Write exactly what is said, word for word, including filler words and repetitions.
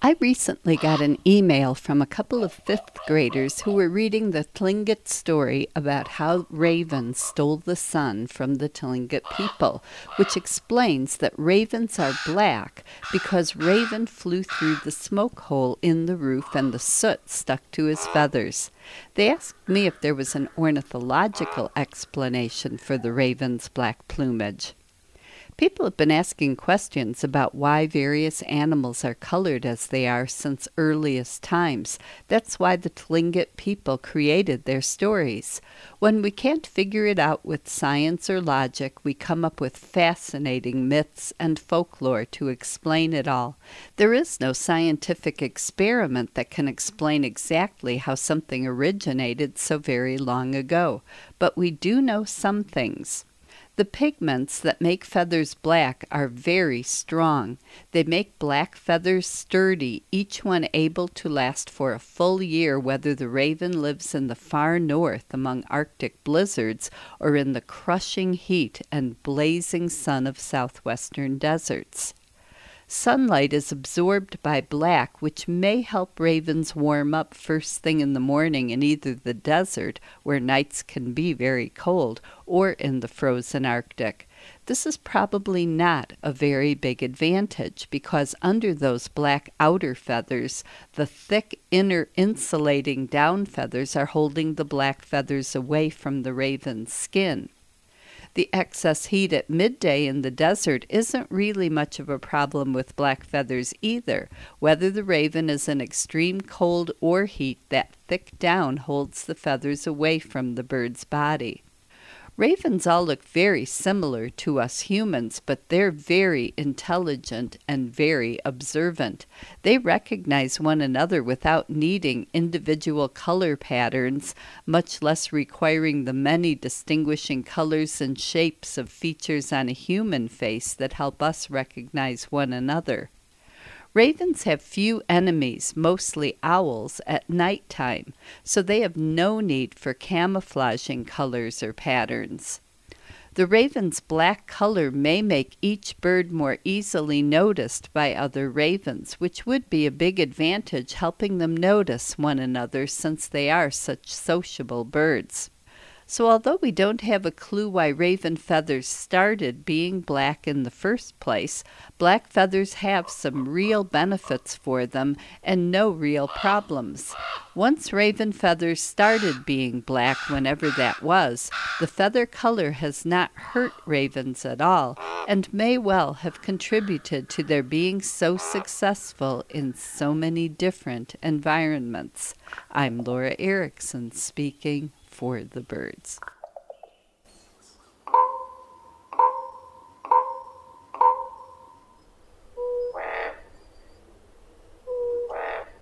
I recently got an email from a couple of fifth graders who were reading the Tlingit story about how ravens stole the sun from the Tlingit people, which explains that ravens are black because Raven flew through the smoke hole in the roof and the soot stuck to his feathers. They asked me if there was an ornithological explanation for the raven's black plumage. People have been asking questions about why various animals are colored as they are since earliest times. That's why the Tlingit people created their stories. When we can't figure it out with science or logic, we come up with fascinating myths and folklore to explain it all. There is no scientific experiment that can explain exactly how something originated so very long ago, but we do know some things. The pigments that make feathers black are very strong. They make black feathers sturdy, each one able to last for a full year, whether the raven lives in the far north among Arctic blizzards or in the crushing heat and blazing sun of southwestern deserts. Sunlight is absorbed by black, which may help ravens warm up first thing in the morning in either the desert, where nights can be very cold, or in the frozen Arctic. This is probably not a very big advantage, because under those black outer feathers, the thick inner insulating down feathers are holding the black feathers away from the raven's skin. The excess heat at midday in the desert isn't really much of a problem with black feathers either. Whether the raven is in extreme cold or heat, that thick down holds the feathers away from the bird's body. Ravens all look very similar to us humans, but they're very intelligent and very observant. They recognize one another without needing individual color patterns, much less requiring the many distinguishing colors and shapes of features on a human face that help us recognize one another. Ravens have few enemies, mostly owls, at night time, so they have no need for camouflaging colors or patterns. The raven's black color may make each bird more easily noticed by other ravens, which would be a big advantage, helping them notice one another since they are such sociable birds. So although we don't have a clue why raven feathers started being black in the first place, black feathers have some real benefits for them and no real problems. Once raven feathers started being black, whenever that was, the feather color has not hurt ravens at all and may well have contributed to their being so successful in so many different environments. I'm Laura Erickson speaking for the birds.